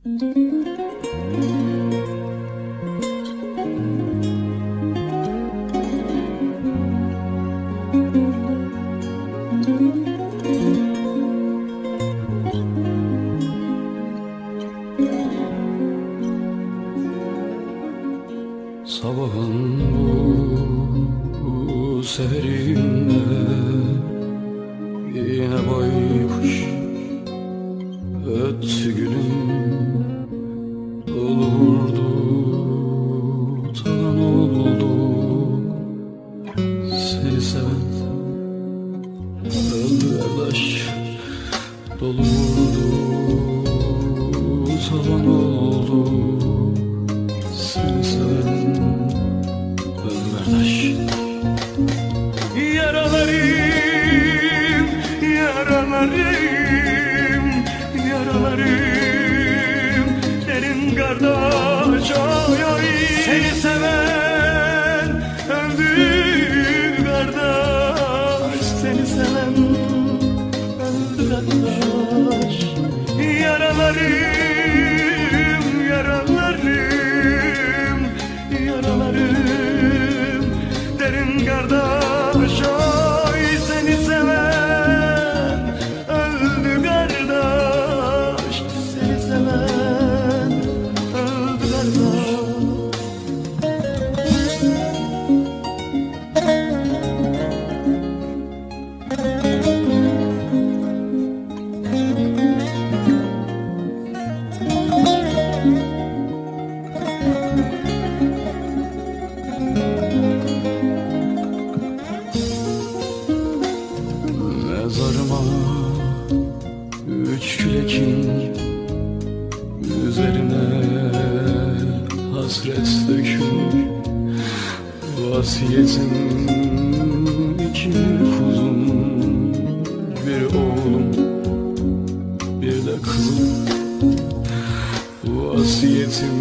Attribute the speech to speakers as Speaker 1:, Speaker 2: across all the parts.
Speaker 1: Sabahın bu seherinde yine baykuş öttü gülüm, olurdu talan oldu seni seven. Öldü kardeş, dolurdu talan oldu seni seven. Yaralarım, yaralarım, yaralarım derin kardeş, oy oy. Seni seven öldü kardeş, seni seven öldü kardeş. Yaralarım, yaralarım, yaralarım derin kardeş, oy. Seni seven öldü kardeş, seni seven öldü kardeş. Mezarıma 3 külekin üzerine hasret dökülür. Vasiyetim 2 kuzum, bir oğlum bir de kızım. Vasiyetim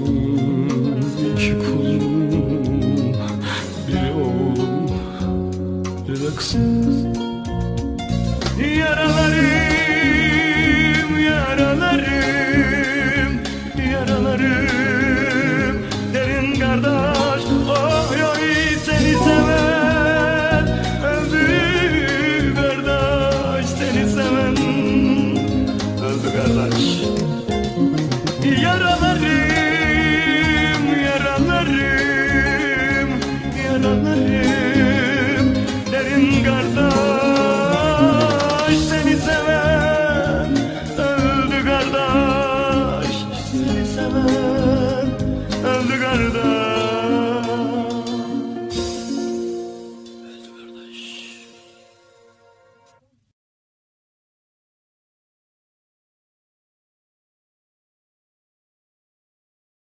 Speaker 1: 2 kuzum, bir oğlum bir de kızım. Yaralarım, yaralarım, yaralarım derin kardeş, oy oy. Seni seven öldü kardeş, seni seven öldü kardeş.